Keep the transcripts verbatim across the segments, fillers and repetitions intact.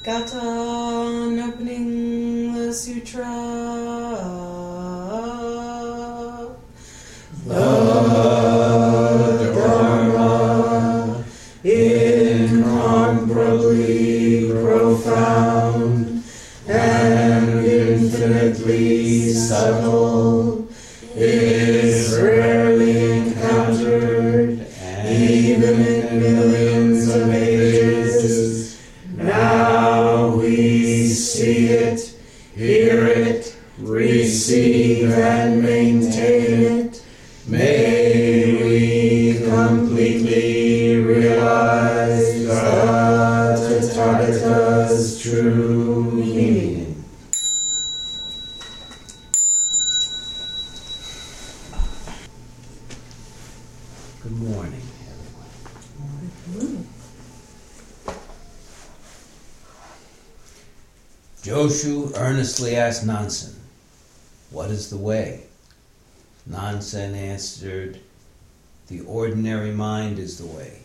Gata on opening the sutra. The Dharma, incomparably profound and infinitely subtle, is rarely encountered, even in millions of ages. Now we see it, hear it, receive and maintain it. May we completely realize the Tathagata's true meaning. Good morning, everyone. Mm-hmm. Joshu earnestly asked Nansen, "What is the way?" Nansen answered, "The ordinary mind is the way."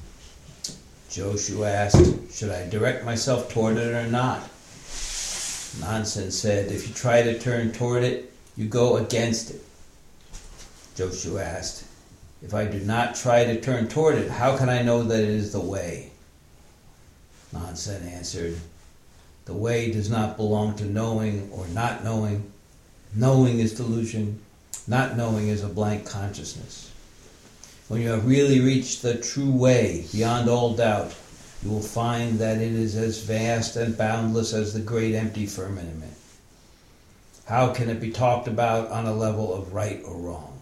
Joshu asked, "Should I direct myself toward it or not?" Nansen said, "If you try to turn toward it, you go against it." Joshu asked, "If I do not try to turn toward it, how can I know that it is the way?" Nansen answered, "The way does not belong to knowing or not knowing. Knowing is delusion. Not knowing is a blank consciousness. When you have really reached the true way, beyond all doubt, you will find that it is as vast and boundless as the great empty firmament. How can it be talked about on a level of right or wrong?"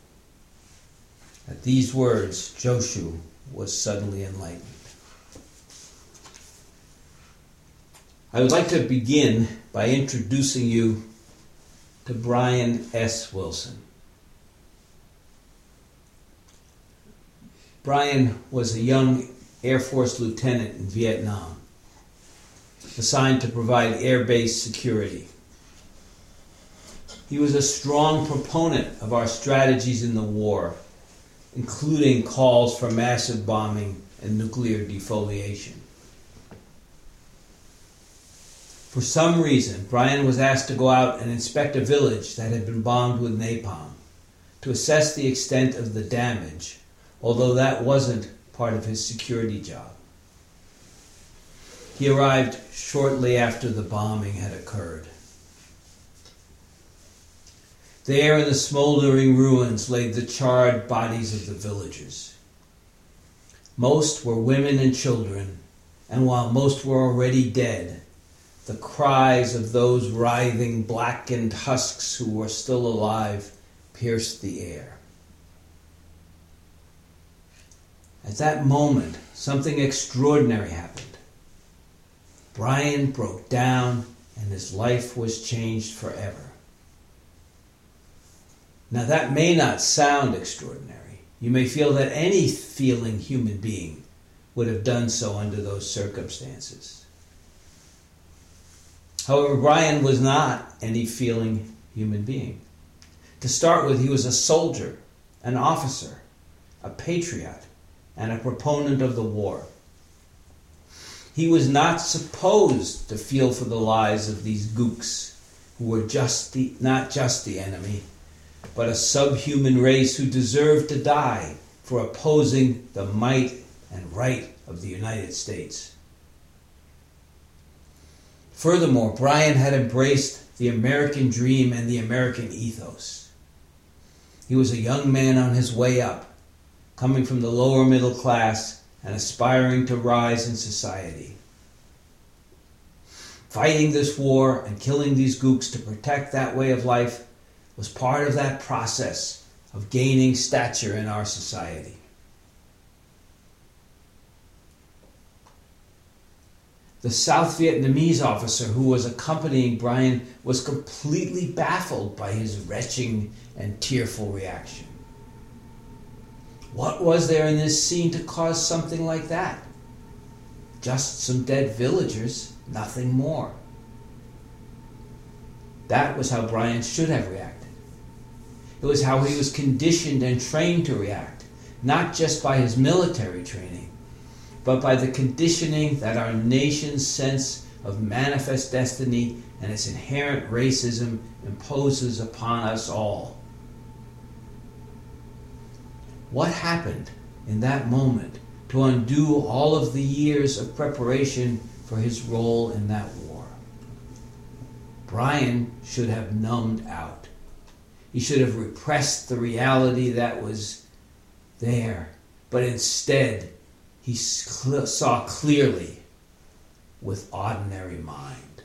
At these words, Joshu was suddenly enlightened. I would like to begin by introducing you to Brian S. Wilson. Brian was a young Air Force lieutenant in Vietnam, assigned to provide air base security. He was a strong proponent of our strategies in the war, including calls for massive bombing and nuclear defoliation. For some reason, Brian was asked to go out and inspect a village that had been bombed with napalm to assess the extent of the damage, although that wasn't part of his security job. He arrived shortly after the bombing had occurred. There in the smoldering ruins lay the charred bodies of the villagers. Most were women and children, and while most were already dead, the cries of those writhing, blackened husks who were still alive pierced the air. At that moment, something extraordinary happened. Brian broke down, and his life was changed forever. Now, that may not sound extraordinary. You may feel that any feeling human being would have done so under those circumstances. However, Brian was not any feeling human being. To start with, he was a soldier, an officer, a patriot, and a proponent of the war. He was not supposed to feel for the lives of these gooks, who were just the, not just the enemy, but a subhuman race who deserved to die for opposing the might and right of the United States. Furthermore, Brian had embraced the American dream and the American ethos. He was a young man on his way up, coming from the lower middle class and aspiring to rise in society. Fighting this war and killing these gooks to protect that way of life was part of that process of gaining stature in our society. The South Vietnamese officer who was accompanying Brian was completely baffled by his retching and tearful reaction. What was there in this scene to cause something like that? Just some dead villagers, nothing more. That was how Brian should have reacted. It was how he was conditioned and trained to react, not just by his military training, but by the conditioning that our nation's sense of manifest destiny and its inherent racism imposes upon us all. What happened in that moment to undo all of the years of preparation for his role in that war? Brian should have numbed out. He should have repressed the reality that was there, but instead he saw clearly with ordinary mind.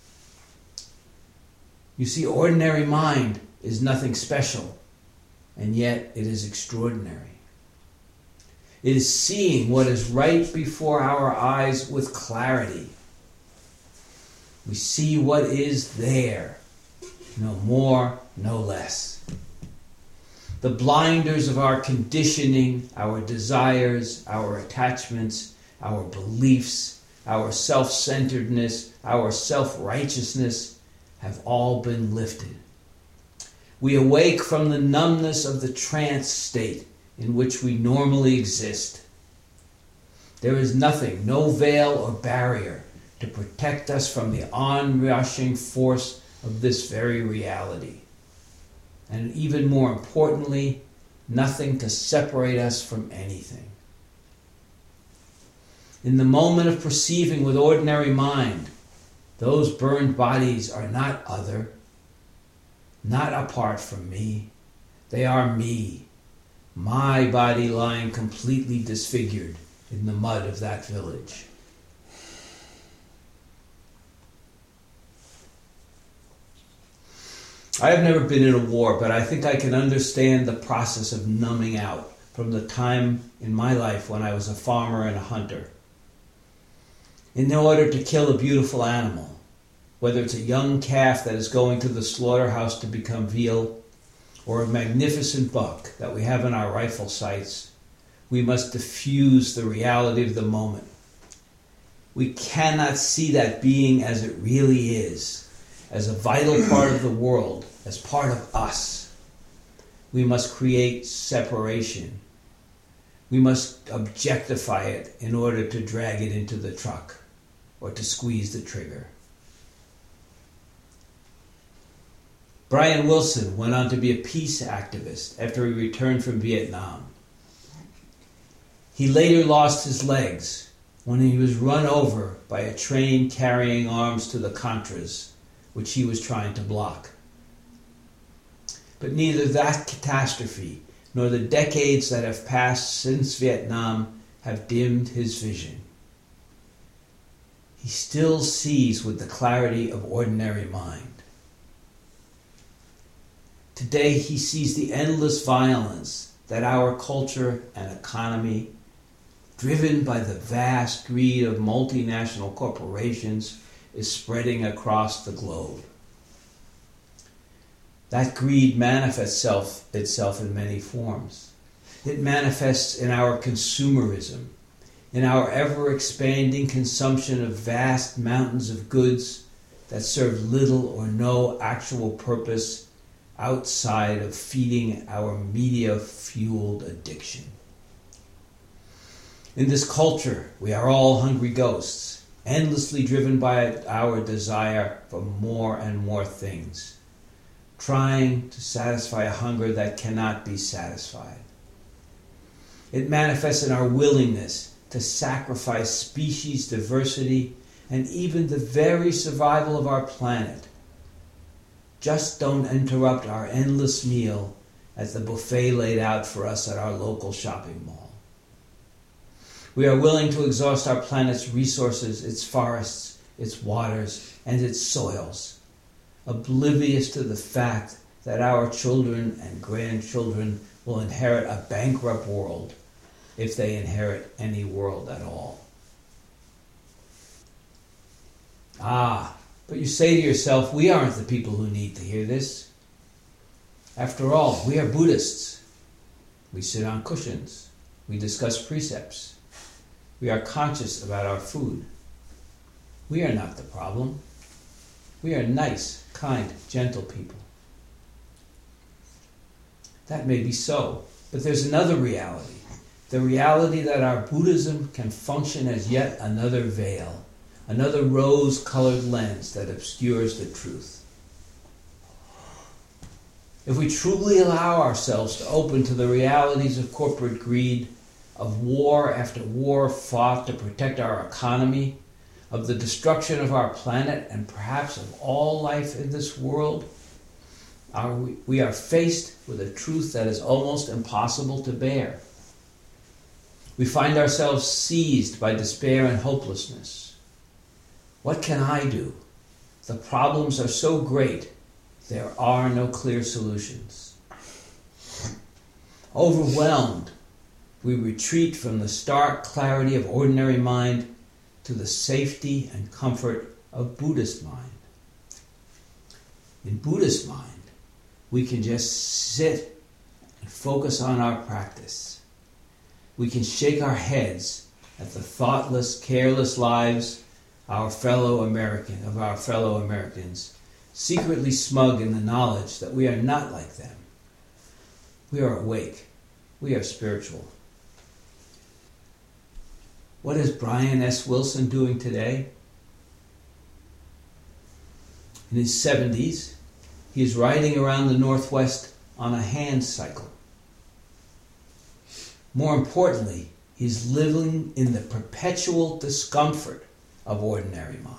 You see, ordinary mind is nothing special, and yet it is extraordinary. It is seeing what is right before our eyes with clarity. We see what is there, no more, no less. The blinders of our conditioning, our desires, our attachments, our beliefs, our self-centeredness, our self-righteousness have all been lifted. We awake from the numbness of the trance state in which we normally exist. There is nothing, no veil or barrier to protect us from the onrushing force of this very reality. And even more importantly, nothing to separate us from anything. In the moment of perceiving with ordinary mind, those burned bodies are not other, not apart from me. They are me, my body lying completely disfigured in the mud of that village. I have never been in a war, but I think I can understand the process of numbing out from the time in my life when I was a farmer and a hunter. In order to kill a beautiful animal, whether it's a young calf that is going to the slaughterhouse to become veal, or a magnificent buck that we have in our rifle sights, we must diffuse the reality of the moment. We cannot see that being as it really is, as a vital part of the world, as part of us. We must create separation. We must objectify it in order to drag it into the truck or to squeeze the trigger. Brian Wilson went on to be a peace activist after he returned from Vietnam. He later lost his legs when he was run over by a train carrying arms to the Contras, which he was trying to block. But neither that catastrophe nor the decades that have passed since Vietnam have dimmed his vision. He still sees with the clarity of ordinary mind. Today he sees the endless violence that our culture and economy, driven by the vast greed of multinational corporations, is spreading across the globe. That greed manifests itself, itself in many forms. It manifests in our consumerism, in our ever-expanding consumption of vast mountains of goods that serve little or no actual purpose outside of feeding our media-fueled addiction. In this culture, we are all hungry ghosts, endlessly driven by our desire for more and more things, trying to satisfy a hunger that cannot be satisfied. It manifests in our willingness to sacrifice species diversity and even the very survival of our planet. Just don't interrupt our endless meal at the buffet laid out for us at our local shopping mall. We are willing to exhaust our planet's resources, its forests, its waters, and its soils, oblivious to the fact that our children and grandchildren will inherit a bankrupt world if they inherit any world at all. Ah, but you say to yourself, we aren't the people who need to hear this. After all, we are Buddhists. We sit on cushions. We discuss precepts. We are conscious about our food. We are not the problem. We are nice, kind, gentle people. That may be so, but there's another reality. The reality that our Buddhism can function as yet another veil, another rose-colored lens that obscures the truth. If we truly allow ourselves to open to the realities of corporate greed, of war after war fought to protect our economy, of the destruction of our planet, and perhaps of all life in this world, are we, we are faced with a truth that is almost impossible to bear. We find ourselves seized by despair and hopelessness. What can I do? The problems are so great, there are no clear solutions. Overwhelmed, we retreat from the stark clarity of ordinary mind to the safety and comfort of Buddhist mind. In Buddhist mind, we can just sit and focus on our practice. We can shake our heads at the thoughtless, careless lives our fellow American of our fellow Americans, secretly smug in the knowledge that we are not like them. We are awake. We are spiritual. What is Brian S. Wilson doing today? In his seventies, he is riding around the Northwest on a hand cycle. More importantly, he's living in the perpetual discomfort of ordinary mind.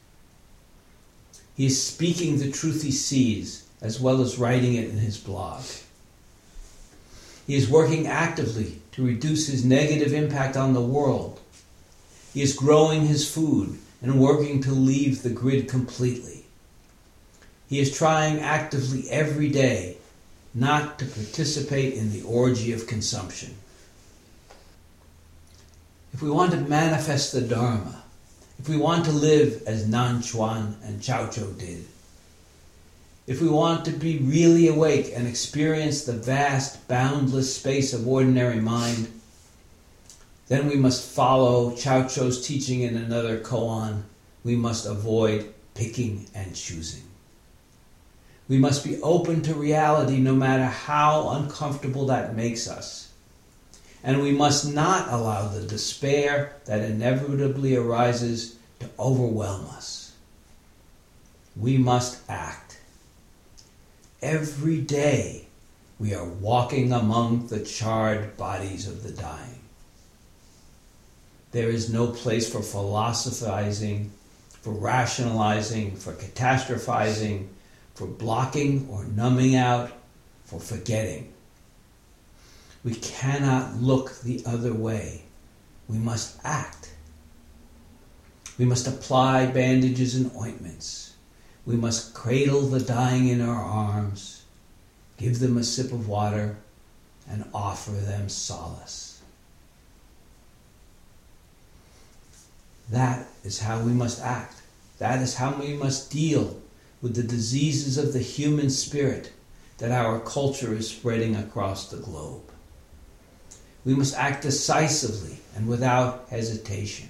He is speaking the truth he sees, as well as writing it in his blog. He is working actively to reduce his negative impact on the world. He is growing his food and working to leave the grid completely. He is trying actively every day not to participate in the orgy of consumption. If we want to manifest the Dharma, if we want to live as Nan Chuan and Chao Chou did, if we want to be really awake and experience the vast, boundless space of ordinary mind, then we must follow Chao Chou's teaching in another koan. We must avoid picking and choosing. We must be open to reality no matter how uncomfortable that makes us. And we must not allow the despair that inevitably arises to overwhelm us. We must act. Every day we are walking among the charred bodies of the dying. There is no place for philosophizing, for rationalizing, for catastrophizing, for blocking or numbing out, for forgetting. We cannot look the other way. We must act. We must apply bandages and ointments. We must cradle the dying in our arms, give them a sip of water, and offer them solace. That is how we must act. That is how we must deal with the diseases of the human spirit that our culture is spreading across the globe. We must act decisively and without hesitation.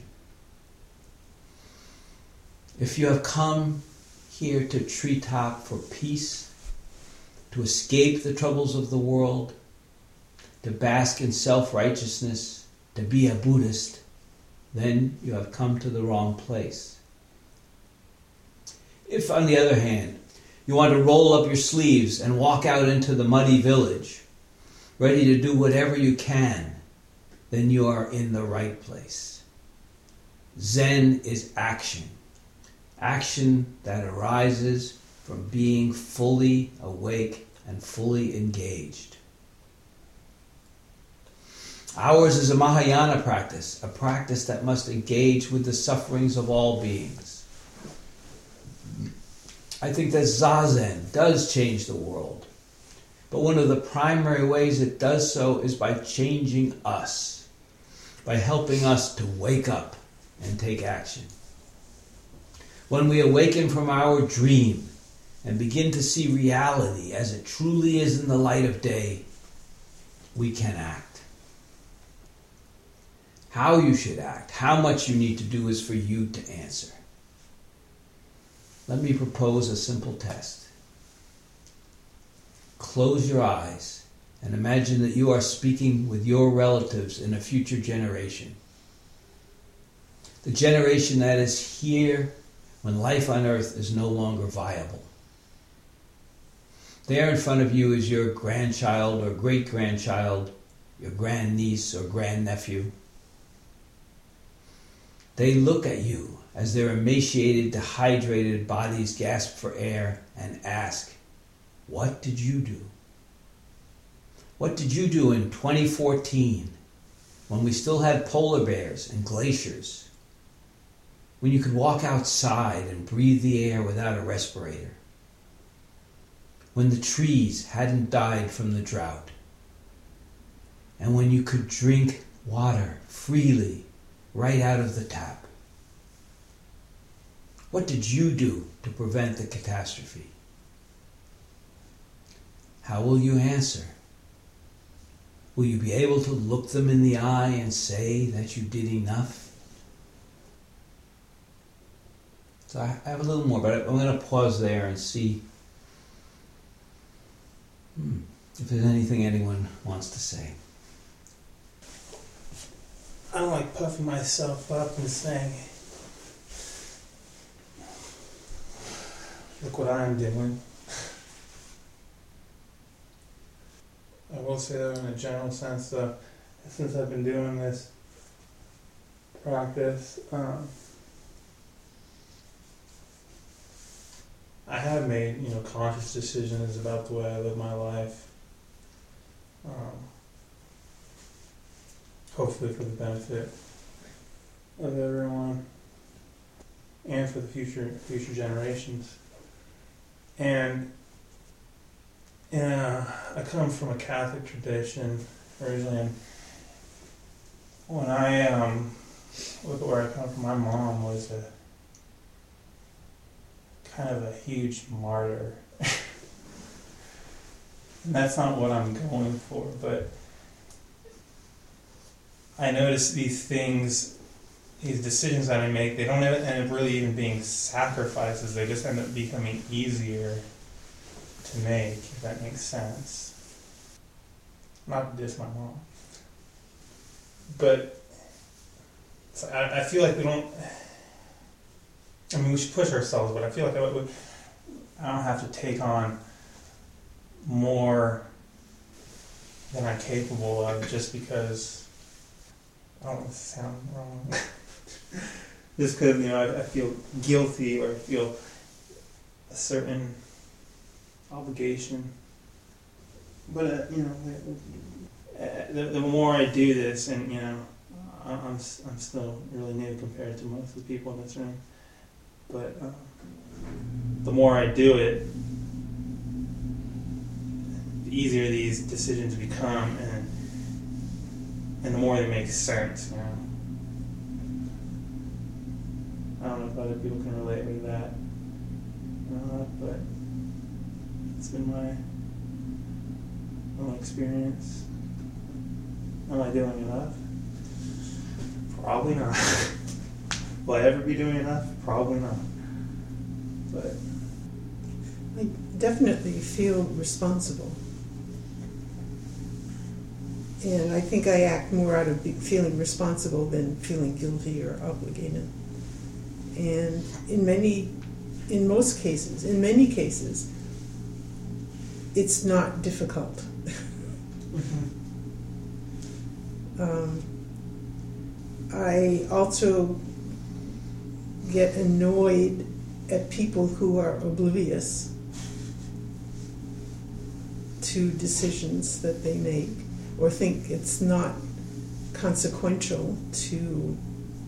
If you have come here to Treetop for peace, to escape the troubles of the world, to bask in self-righteousness, to be a Buddhist, then you have come to the wrong place. If, on the other hand, you want to roll up your sleeves and walk out into the muddy village, ready to do whatever you can, then you are in the right place. Zen is action. Action that arises from being fully awake and fully engaged. Ours is a Mahayana practice, a practice that must engage with the sufferings of all beings. I think that Zazen does change the world, but one of the primary ways it does so is by changing us, by helping us to wake up and take action. When we awaken from our dream and begin to see reality as it truly is in the light of day, we can act. How you should act, how much you need to do is for you to answer. Let me propose a simple test. Close your eyes and imagine that you are speaking with your relatives in a future generation. The generation that is here when life on earth is no longer viable. There in front of you is your grandchild or great-grandchild, your grandniece or grandnephew. They look at you as their emaciated, dehydrated bodies gasp for air and ask, what did you do? What did you do in twenty fourteen when we still had polar bears and glaciers? When you could walk outside and breathe the air without a respirator? When the trees hadn't died from the drought? And when you could drink water freely right out of the tap? What did you do to prevent the catastrophe? How will you answer? Will you be able to look them in the eye and say that you did enough? So I have a little more, but I'm going to pause there and see hmm, if there's anything anyone wants to say. I don't like puffing myself up and saying, look what I'm doing. I will say that in a general sense, though, since I've been doing this practice, um, I have made, you know, conscious decisions about the way I live my life. Um, hopefully for the benefit of everyone and for the future future generations. And yeah, I come from a Catholic tradition originally, and when I um, look at where I come from, my mom was a kind of a huge martyr. And that's not what I'm going for, but I notice these things, these decisions that I make, they don't end up really even being sacrifices, they just end up becoming easier to make, if that makes sense. Not to diss my mom. But so I, I feel like we don't, I mean, we should push ourselves, but I feel like I, would, I don't have to take on more than I'm capable of just because, I don't want to sound wrong, just because, you know, I, I feel guilty or I feel a certain obligation. But, uh, you know, the, the, the more I do this, and, you know, I'm, I'm still really new compared to most of the people in this room, but uh, the more I do it, the easier these decisions become, and and the more they make sense, you know. I don't know if other people can relate with that or not, but it's been my own experience. Am I doing enough? Probably not. Will I ever be doing enough? Probably not. But I definitely feel responsible. And I think I act more out of be- feeling responsible than feeling guilty or obligated. And in many, in most cases, in many cases, it's not difficult. Mm-hmm. um, I also get annoyed at people who are oblivious to decisions that they make, or think it's not consequential to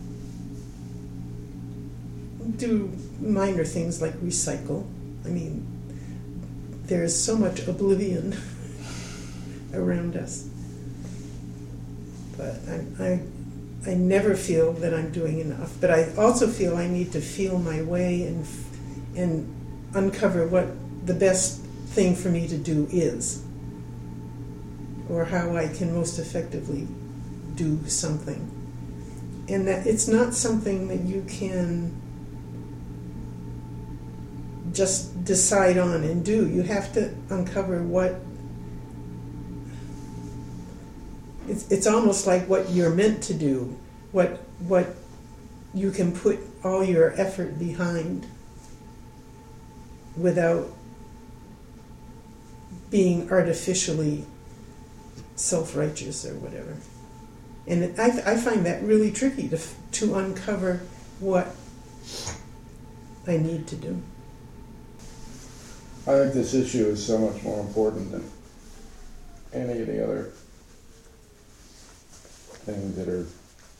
do minor things like recycle. I mean, there's so much oblivion around us. But I, I, I never feel that I'm doing enough. But I also feel I need to feel my way and and uncover what the best thing for me to do is, or how I can most effectively do something. And that it's not something that you can just decide on and do. You have to uncover what, it's it's almost like what you're meant to do, what what you can put all your effort behind without being artificially self-righteous or whatever. And it, I, I find that really tricky to, to uncover what I need to do. I think this issue is so much more important than any of the other things that are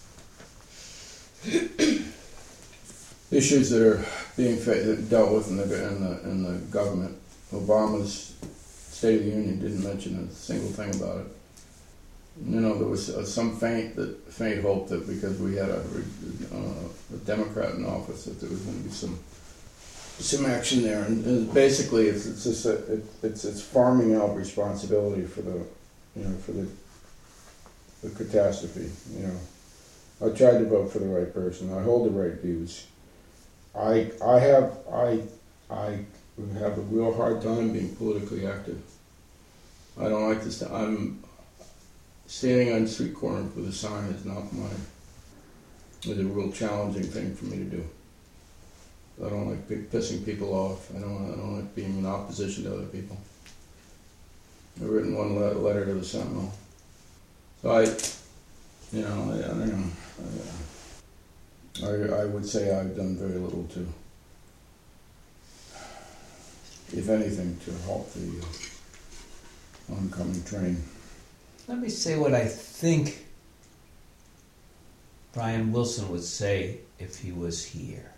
issues that are being fa- dealt with in the, in the in the government. Obama's State of the Union didn't mention a single thing about it. You know, there was uh, some faint that faint hope that because we had a, uh, a Democrat in office that there was going to be some some action there. And, and basically, it's it's just a, it, it's it's farming out responsibility for the you know for the the catastrophe. You know, I tried to vote for the right person. I hold the right views. I I have I I have a real hard time being politically active. I don't like this. I'm standing on the street corner with a sign is not my. It's a real challenging thing for me to do. I don't like p- pissing people off. I don't. I don't like being in opposition to other people. I've written one le- letter to the Sentinel. So I, you know, I, I don't know. I, I, I would say I've done very little to, if anything, to halt the uh, oncoming train. Let me say what I think Brian Wilson would say if he was here.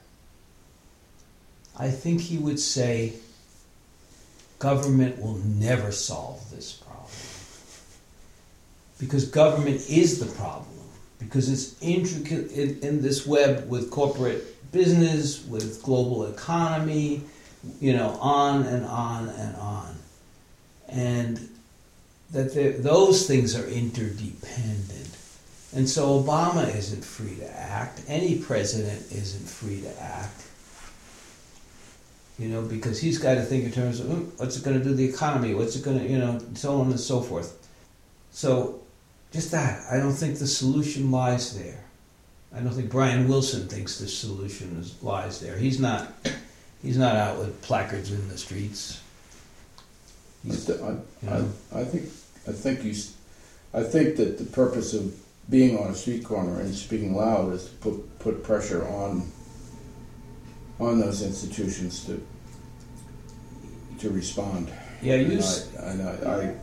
I think he would say government will never solve this problem. Because government is the problem. Because it's intricate in, in this web with corporate business, with global economy, you know, on and on and on. And that those things are interdependent. And so Obama isn't free to act. Any president isn't free to act. You know, because he's got to think in terms of mm, what's it going to do to the economy, what's it going to, you know, so on and so forth. So, just that. I don't think the solution lies there. I don't think Brian Wilson thinks the solution is, lies there. He's not. He's not out with placards in the streets. He's, I, you know. I, I think. I think you. I think that the purpose of being on a street corner and speaking loud is to put put pressure on. on those institutions to to respond. Yeah, you. And I, and I, I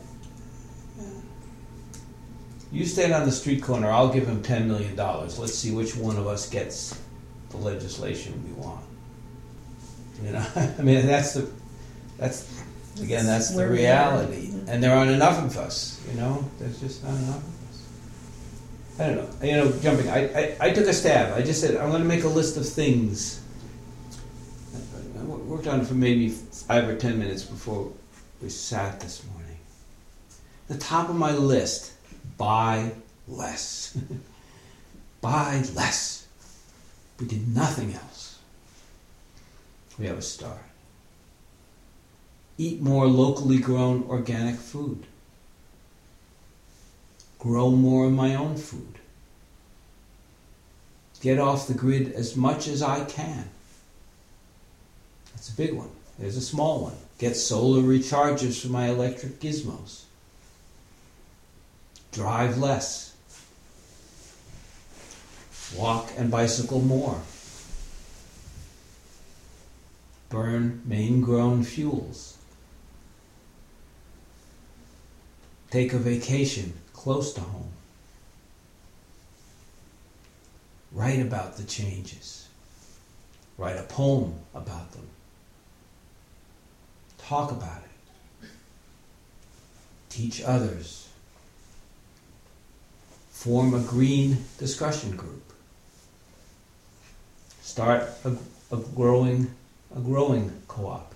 You stand on the street corner, I'll give him ten million dollars. Let's see which one of us gets the legislation we want. You know, I mean, that's the, that's, again, that's the reality. And there aren't enough of us, you know? There's just not enough of us. I don't know. You know, jumping, I, I, I took a stab. I just said, I'm going to make a list of things. I worked on it for maybe five or ten minutes before we sat this morning. The top of my list, buy less. Buy less. We did nothing else. We have a start. Eat more locally grown organic food. Grow more of my own food. Get off the grid as much as I can. That's a big one. There's a small one. Get solar rechargers for my electric gizmos. Drive less. Walk and bicycle more. Burn Maine-grown fuels. Take a vacation close to home. Write about the changes. Write a poem about them. Talk about it. Teach others. Form a green discussion group. Start a, a growing a growing co-op.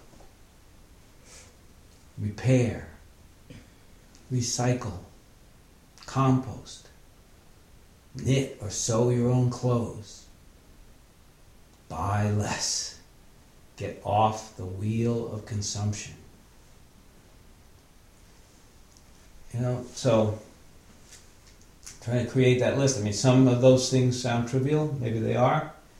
Repair. Recycle. Compost. Knit or sew your own clothes. Buy less. Get off the wheel of consumption. You know, so trying to create that list. I mean, some of those things sound trivial, maybe they are,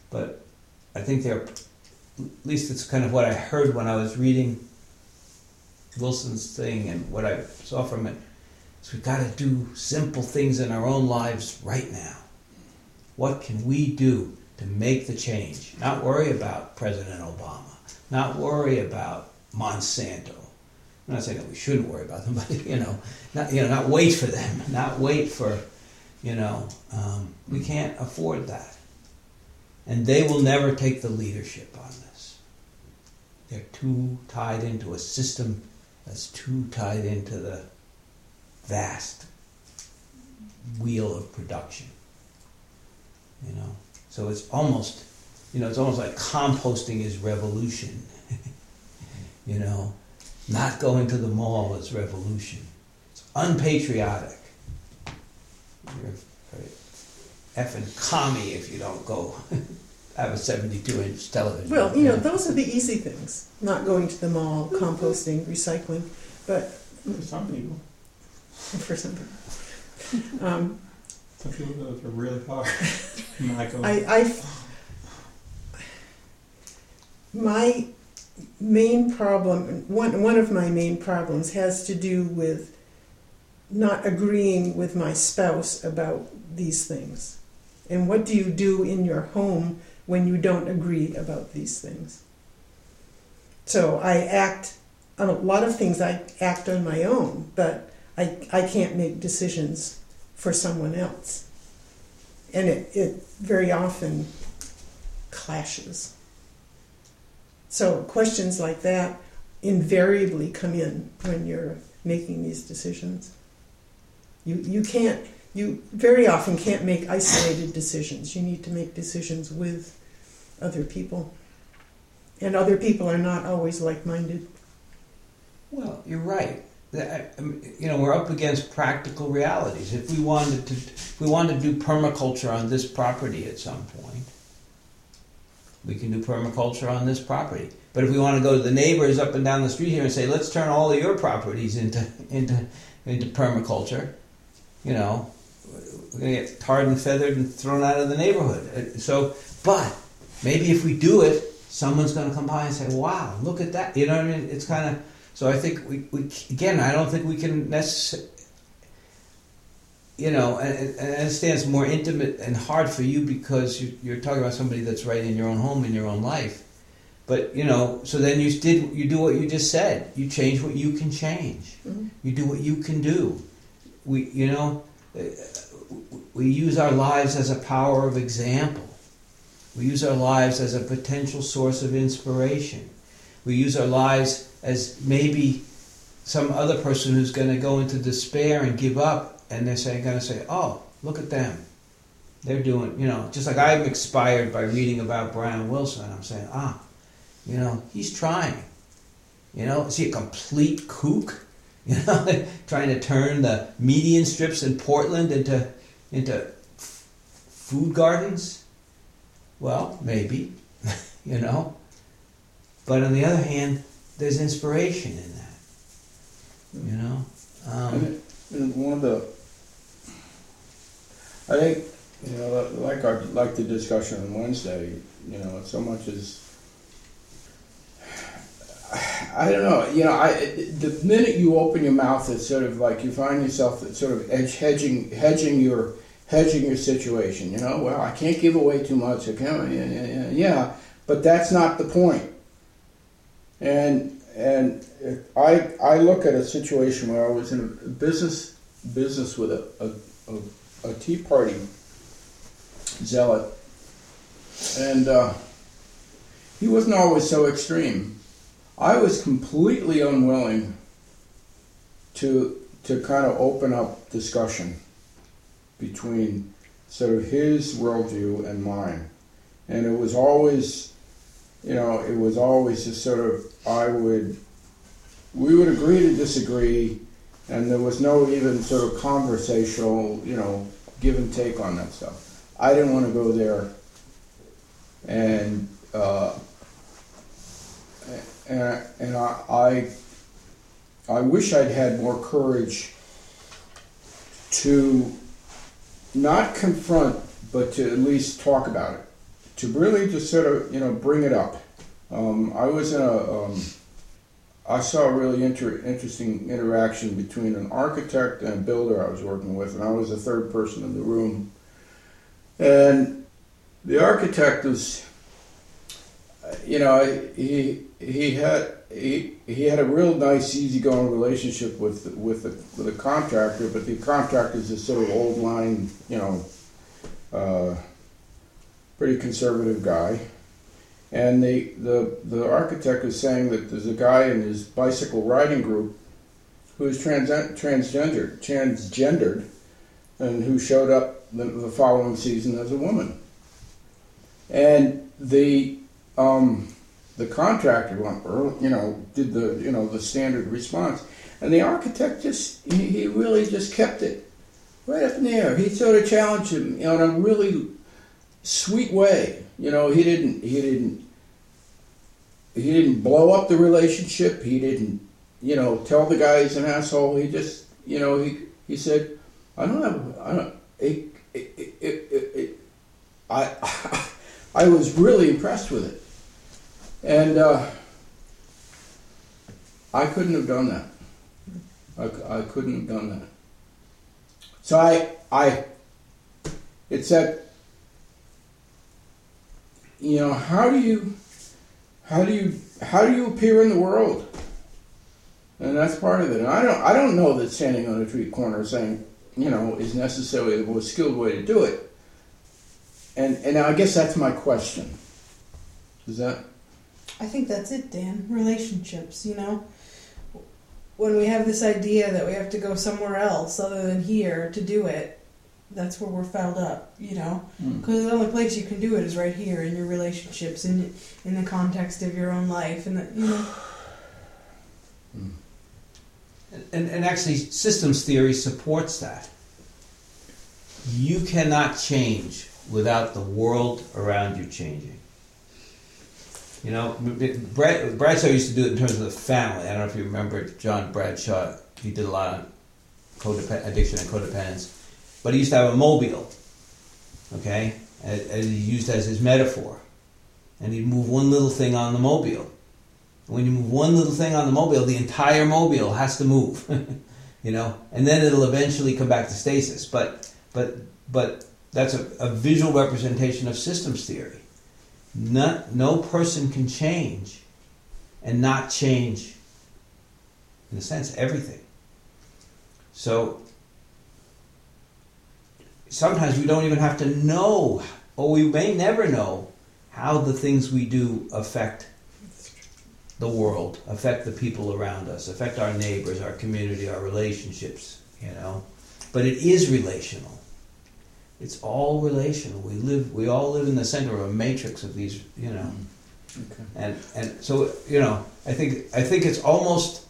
but I think they're, at least it's kind of what I heard when I was reading Wilson's thing and what I saw from it, is we've got to do simple things in our own lives right now. What can we do to make the change? Not worry about President Obama. Not worry about Monsanto. I'm not saying that we shouldn't worry about them, but you know, not you know, not wait for them. Not wait for, you know, um, we can't afford that. And they will never take the leadership on this. They're too tied into a system that's too tied into the vast wheel of production. You know, so it's almost, you know, it's almost like composting is revolution. You know, not going to the mall is revolution. It's unpatriotic. You're very effing commie if you don't go have a seventy-two inch television. Well, you know, those are the easy things. Not going to the mall, composting, recycling, but For some people. for some people. Um, Some people do it really hard. Not going. I, I, my main problem, one, one of my main problems has to do with not agreeing with my spouse about these things. And what do you do in your home when you don't agree about these things? So I act on a lot of things, I act on my own, but I, I can't make decisions for someone else. And it, it very often clashes. So questions like that invariably come in when you're making these decisions. You you can't, you very often can't make isolated decisions. You need to make decisions with other people. And other people are not always like-minded. Well, you're right. That- I mean, You know, we're up against practical realities. If we wanted to, if we wanted to do permaculture on this property at some point, we can do permaculture on this property. But if we want to go to the neighbors up and down the street here and say, let's turn all of your properties into into into permaculture, you know, we're going to get tarred and feathered and thrown out of the neighborhood. So, but maybe if we do it, someone's going to come by and say, wow, look at that. You know what I mean? It's kind of, so I think we, we again, I don't think we can necessarily, you know, and, and I understand it's more intimate and hard for you because you, you're talking about somebody that's right in your own home, in your own life. But, you know, so then you did, you do what you just said. You change what you can change. Mm-hmm. You do what you can do. We, you know, we use our lives as a power of example. We use our lives as a potential source of inspiration. We use our lives as maybe some other person who's going to go into despair and give up, and they're saying, going to say, oh, look at them. They're doing, you know, just like I'm inspired by reading about Brian Wilson. I'm saying, ah, you know, he's trying. You know, is he a complete kook? You know, trying to turn the median strips in Portland into into f- food gardens? Well, maybe, you know. But on the other hand, there's inspiration in that, you know. Um, And, and one of the, I think, you know, like our like the discussion on Wednesday, you know, so much as, I don't know, you know, I the minute you open your mouth, it's sort of like you find yourself sort of edge hedging hedging your hedging your situation. You know, well, I can't give away too much. I can't, yeah, yeah, yeah, but that's not the point. And and I I look at a situation where I was in a business business with a a, a, a Tea Party zealot, and uh, he wasn't always so extreme. I was completely unwilling to to kind of open up discussion between sort of his worldview and mine, and it was always, you know, it was always just sort of I would we would agree to disagree, and there was no even sort of conversational, you know, give and take on that stuff. I didn't want to go there, and. Uh, And, and I, I, I wish I'd had more courage to not confront, but to at least talk about it. to really just sort of, you know, bring it up. Um, I was in a, um, I saw a really inter- interesting interaction between an architect and a builder I was working with, and I was the third person in the room. And the architect was, you know, he he had he he had a real nice, easygoing relationship with with the, with the contractor, but the contractor is this sort of old line, you know, uh, pretty conservative guy. And the, the the architect is saying that there's a guy in his bicycle riding group who is trans- transgendered, transgendered, and who showed up the, the following season as a woman. And the um, the contractor went, you know, did the you know the standard response, and the architect just he, he really just kept it right up in the air. He sort of challenged him, you know, in a really sweet way. You know, he didn't he didn't he didn't blow up the relationship. He didn't, you know, tell the guy he's an asshole. He just, you know, he he said, I don't have, I don't. It, it, it, it, it, I I was really impressed with it, and uh, I couldn't have done that. I, I couldn't have done that. So I I it's that. You know, how do you, how do you, how do you appear in the world? And that's part of it. And I don't, I don't know that standing on a street corner saying, you know, is necessarily the most skilled way to do it. And and I guess that's my question. Is that? I think that's it, Dan. Relationships, you know. When we have this idea that we have to go somewhere else other than here to do it, that's where we're fouled up, you know, because mm. the only place you can do it is right here in your relationships, in in the context of your own life, and the, you know. Mm. And and actually, systems theory supports that. You cannot change without the world around you changing. You know, Brad, Bradshaw used to do it in terms of the family. I don't know if you remember John Bradshaw. He did a lot on codep- addiction and codependence. But he used to have a mobile, okay, and, and he used as his metaphor. And he'd move one little thing on the mobile. And when you move one little thing on the mobile, the entire mobile has to move, you know, and then it'll eventually come back to stasis. But but but that's a, a visual representation of systems theory. Not, no person can change and not change, in a sense, everything. So sometimes we don't even have to know, or we may never know, how the things we do affect the world, affect the people around us, affect our neighbors, our community, our relationships, you know. But it is relational. It's all relational. We live, we all live in the center of a matrix of these, you know. Okay. And and so, you know, I think I think it's almost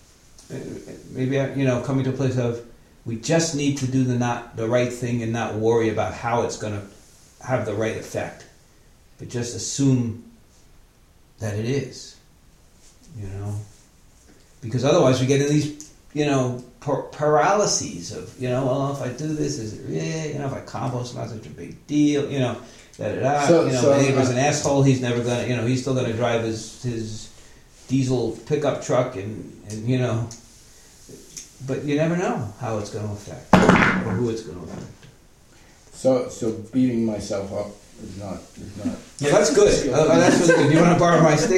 maybe, you know, coming to a place of, we just need to do the not the right thing and not worry about how it's going to have the right effect, but just assume that it is, you know, because otherwise we get in these, you know, par- paralyses of, you know, well, if I do this, is it really, you know, if I compost, not such a big deal, you know, da da da. So, you know, so, my neighbor's uh, an asshole. He's never gonna, you know, he's still gonna drive his his diesel pickup truck, and and you know. But you never know how it's going to affect, or who it's going to affect. So, so beating myself up is not is not. Yeah, that's good. Uh, that's really good. Do you want to borrow my stick?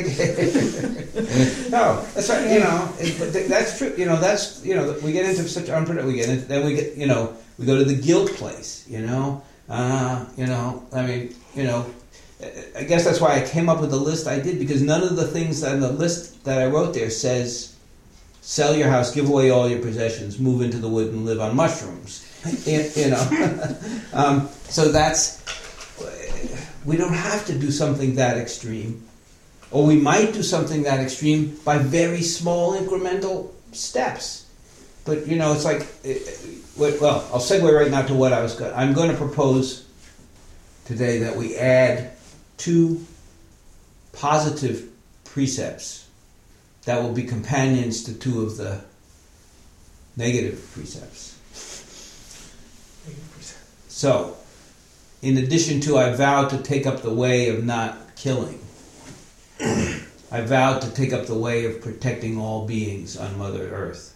No, that's right. You know, it, but th- that's true. You know, that's you know, we get into such unpredictable. We get into, then we get you know, we go to the guilt place. You know, uh, you know. I mean, you know. I guess that's why I came up with the list I did, because none of the things on the list that I wrote there says, sell your house, give away all your possessions, move into the wood and live on mushrooms. You know, um, so that's, we don't have to do something that extreme, or we might do something that extreme by very small incremental steps. But you know, it's like, well, I'll segue right now to what I was going. I'm going to propose today that we add two positive precepts that will be companions to two of the negative precepts. So, in addition to I vowed to take up the way of not killing, I vowed to take up the way of protecting all beings on Mother Earth.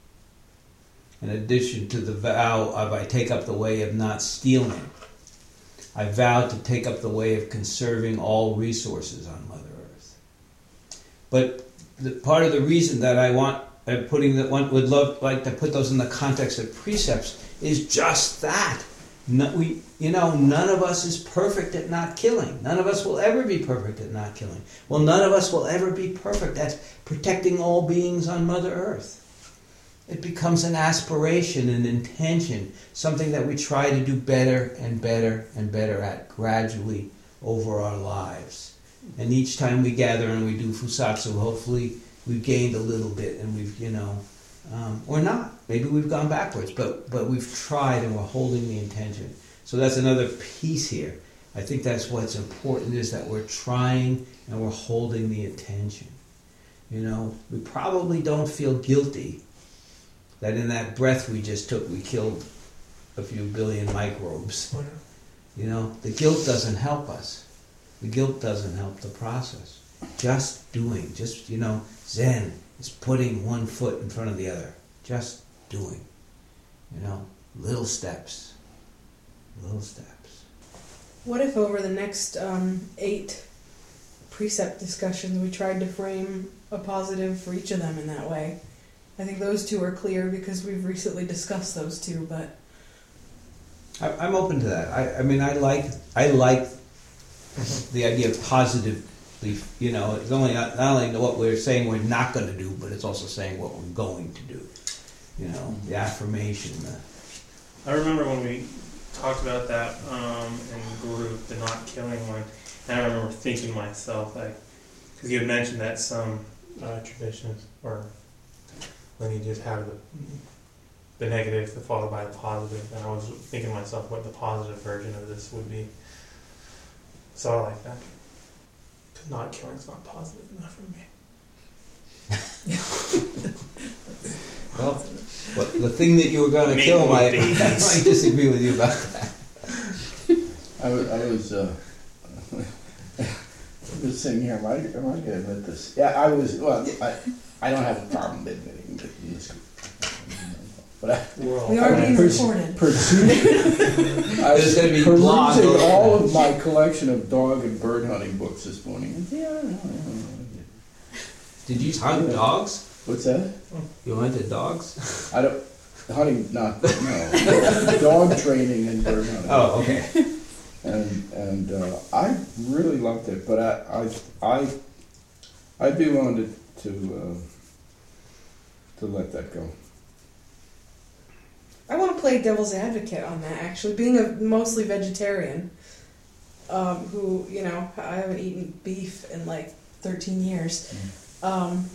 In addition to the vow of I take up the way of not stealing, I vowed to take up the way of conserving all resources on Mother Earth. But the, part of the reason that I want, uh, putting that one would love like to put those in the context of precepts is just that. No, we, you know, none of us is perfect at not killing. None of us will ever be perfect at not killing. Well, none of us will ever be perfect at protecting all beings on Mother Earth. It becomes an aspiration, an intention, something that we try to do better and better and better at gradually over our lives. And each time we gather and we do Fusatsu, hopefully we've gained a little bit and we've, you know, um, or not. Maybe we've gone backwards, but, but we've tried and we're holding the intention. So that's another piece here. I think that's what's important, is that we're trying and we're holding the intention. You know, we probably don't feel guilty that in that breath we just took, we killed a few billion microbes. You know, the guilt doesn't help us. The guilt doesn't help the process. Just doing, just, you know, Zen is putting one foot in front of the other. Just doing. You know, little steps. Little steps. What if over the next um, eight precept discussions we tried to frame a positive for each of them in that way? I think those two are clear because we've recently discussed those two, but I, I'm open to that. I, I mean, I like I like the idea of positively, you know, it's only not, not only what we're saying we're not going to do, but it's also saying what we're going to do. You know, the affirmation. The, I remember when we talked about that um, in the group, the not killing one, and I remember thinking to myself, like, because you had mentioned that some uh, traditions or lineages have the, the negative followed by the positive, and I was thinking to myself what the positive version of this would be. So I like that. Because not killing is not positive enough for me. well, well, the thing that you were going to Make kill, more I, I babies. disagree with you about that. I was, I was, uh, I was sitting here, am I, am I gonna admit this? Yeah, I was, well, I, I don't have a problem admitting that in this group. But I, We're all we are being pers- recorded. Perusing, I was There's gonna be perusing blonde over all that. of my collection of dog and bird hunting books this morning. And yeah, I don't know, I don't know. Did you hunt dogs? What's that? You hunted dogs? I don't, hunting, not, no, dog training and bird hunting. Oh, okay. And and uh, I really loved it, but I I I I'd be willing to to uh, to let that go. I want to play devil's advocate on that, actually. Being a mostly vegetarian, um, who, you know, I haven't eaten beef in like thirteen years. Um,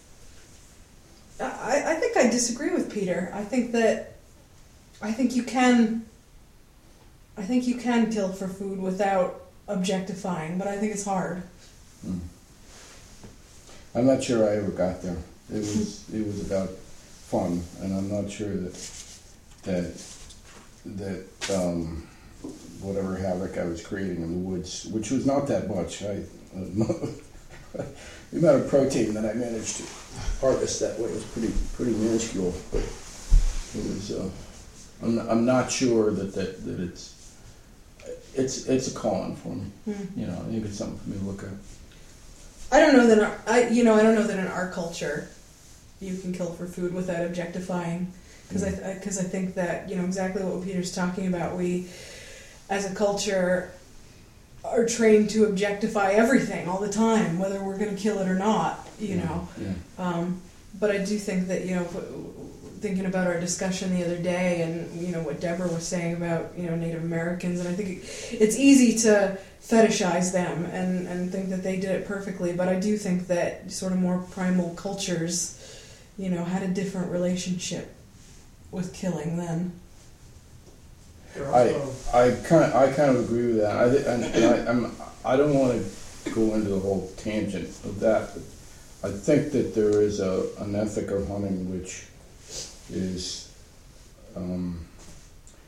I, I think I disagree with Peter. I think that, I think you can, I think you can kill for food without objectifying, but I think it's hard. Mm. I'm not sure I ever got there. It was it was about fun, and I'm not sure that that that um, whatever havoc I was creating in the woods, which was not that much. I uh, the amount of protein that I managed to harvest that way was pretty pretty minuscule, but it was. Uh, I'm not, I'm not sure that, that that it's it's it's a calling for me. Hmm. You know, I think it's something for me to look at. I don't know that in our, I you know I don't know that in our culture you can kill for food without objectifying, because I because I think that, you know, exactly what Peter's talking about. We, as a culture, are trained to objectify everything all the time, whether we're going to kill it or not. You know, Yeah. um, but I do think that, you know, thinking about our discussion the other day, and, you know, what Deborah was saying about, you know, Native Americans, and I think it's easy to fetishize them and, and think that they did it perfectly, but I do think that sort of more primal cultures, you know, had a different relationship with killing then. I I kind of I kind of agree with that. I thi- and, and I I'm I don't want to go into the whole tangent of that, but I think that there is a an ethic of hunting which is um,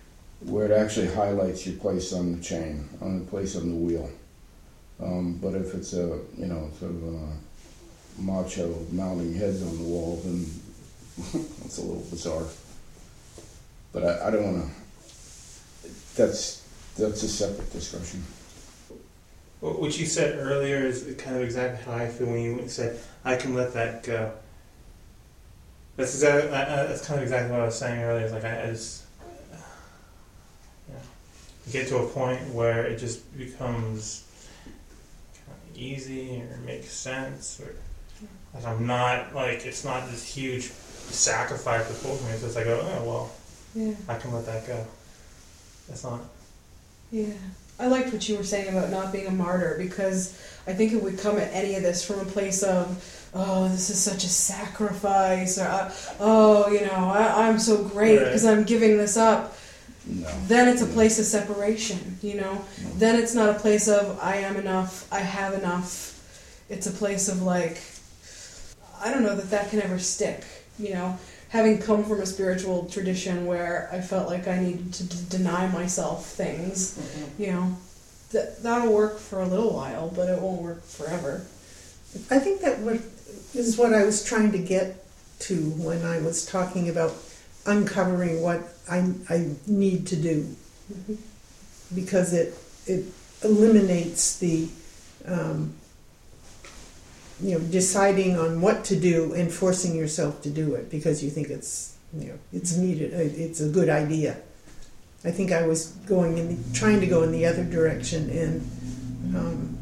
where it actually highlights your place on the chain, on the place on the wheel. Um, but if it's a, you know, sort of a macho mounting heads on the wall, then it's a little bizarre. But I, I don't want to, that's, that's a separate discussion. What you said earlier is kind of exactly how I feel when you said, I can let that go. That's exactly, that's kind of exactly what I was saying earlier. It's like, I, I just, you know, you get to a point where it just becomes kind of easy or makes sense, or like I'm not, like, it's not this huge sacrifice that pulls me. It's just like, oh, well, Yeah. I can let that go. That's not. Yeah. I liked what you were saying about not being a martyr, because I think if we come at any of this from a place of, oh, this is such a sacrifice, or, oh, you know, I, I'm so great because I'm giving this up, No. then it's a place of separation, you know? No. Then it's not a place of, I am enough, I have enough. It's a place of, like, I don't know that that can ever stick, you know? Having come from a spiritual tradition where I felt like I needed to d- deny myself things, mm-hmm. you know, that that'll work for a little while, but it won't work forever. I think that what is what I was trying to get to when I was talking about uncovering what I, I need to do, Mm-hmm. because it it eliminates the um, you know, deciding on what to do and forcing yourself to do it because you think it's, you know, it's needed, it's a good idea. I think I was going in, the, trying to go in the other direction and um,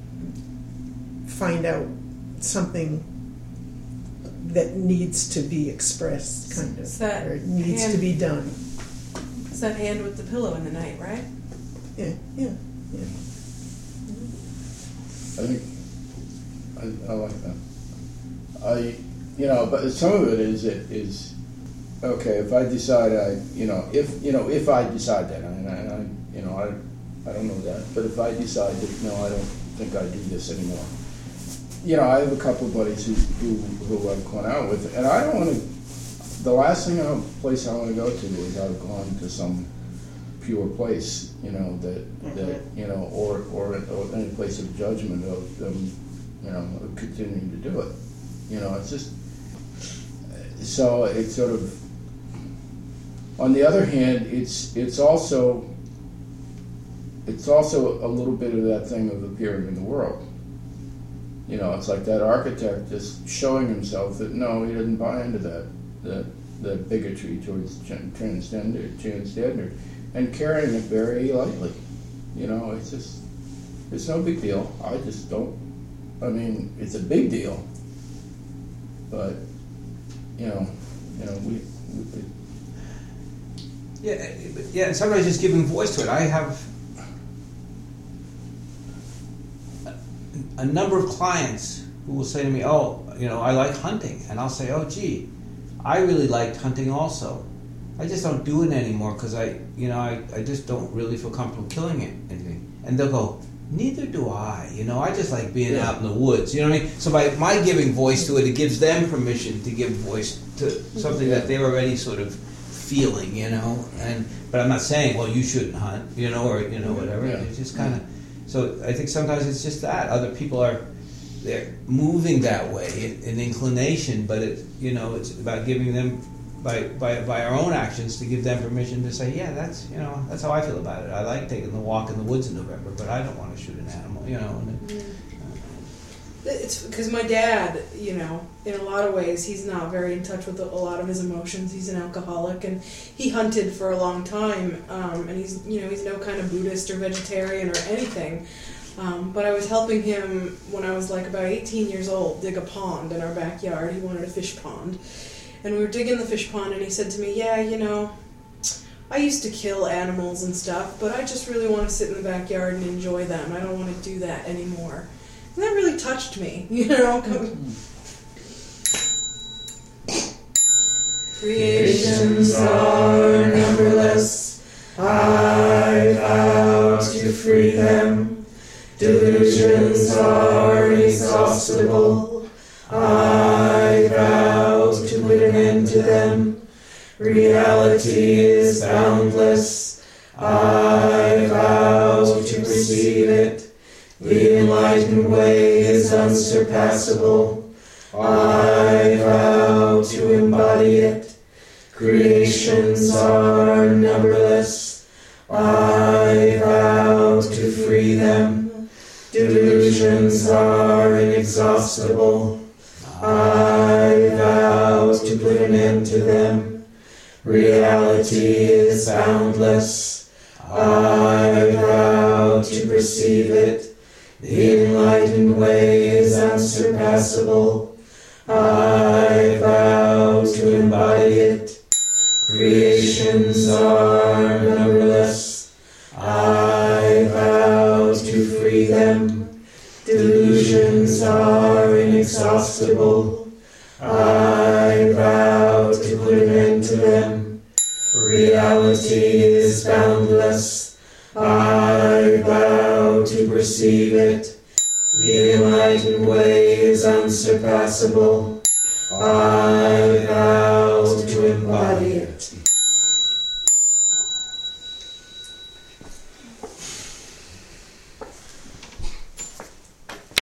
find out something that needs to be expressed, kind of, It's that or it needs hand, to be done. It's that hand with the pillow in the night, right? Yeah, yeah, yeah. I think I, I like that. I, you know, but some of it is it is okay. If I decide, I, you know, if you know, if I decide that, and I, and I, you know, I, I don't know that, but if I decide that no, I don't think I do this anymore. You know, I have a couple of buddies who who, who I've gone out with, and I don't want to. The last thing, I, place I want to go to is I've gone to some pure place, you know, that mm-hmm. that you know, or, or or any place of judgment of them, you know, of continuing to do it. You know, it's just so it's sort of. On the other hand, it's it's also it's also a little bit of that thing of appearing in the world. You know, it's like that architect just showing himself that no, he doesn't buy into that that that bigotry towards transgender transgender. And carrying it very lightly, you know, it's just, it's no big deal. I just don't, I mean, it's a big deal, but, you know, you know, we, we yeah, yeah, and sometimes just giving voice to it. I have a, a number of clients who will say to me, oh, you know, I like hunting, and I'll say, oh, gee, I really liked hunting also. I just don't do it anymore because I, you know, I, I just don't really feel comfortable killing it, anything. And they'll go, neither do I. You know, I just like being yeah. out in the woods. You know what I mean? So by my giving voice to it, it gives them permission to give voice to something that they're already sort of feeling. You know, and but I'm not saying, well, you shouldn't hunt. You know, or you know, whatever. Yeah. It's just kind of. So I think sometimes it's just that other people are. They're moving that way, an inclination, but it, you know, it's about giving them. By, by by our own actions to give them permission to say, yeah, that's, you know, that's how I feel about it. I like taking the walk in the woods in November, but I don't want to shoot an animal, you know. And it, uh, it's because my dad, you know, in a lot of ways, he's not very in touch with a lot of his emotions. He's an alcoholic, and he hunted for a long time, um, and he's, you know, he's no kind of Buddhist or vegetarian or anything. Um, but I was helping him when I was like about eighteen years old dig a pond in our backyard. He wanted a fish pond. And we were digging the fish pond, and he said to me, yeah, you know, I used to kill animals and stuff, but I just really want to sit in the backyard and enjoy them. I don't want to do that anymore. And that really touched me, you know. Creations are numberless. I vow to free them. Delusions are inexhaustible. I vow to put an end to them. Reality is boundless. I vow to perceive it. The enlightened way is unsurpassable. I vow to embody it. Creations are numberless. I vow to free them. Delusions are inexhaustible. I vow to put an end to them. Reality is boundless. I vow to perceive it. The enlightened way is unsurpassable. I vow to embody it. Creations are numberless. I vow to free them. Delusions are inexhaustible. I vow to put an end to them. Reality is boundless. I vow to perceive it. The enlightened way is unsurpassable. I vow to embody it.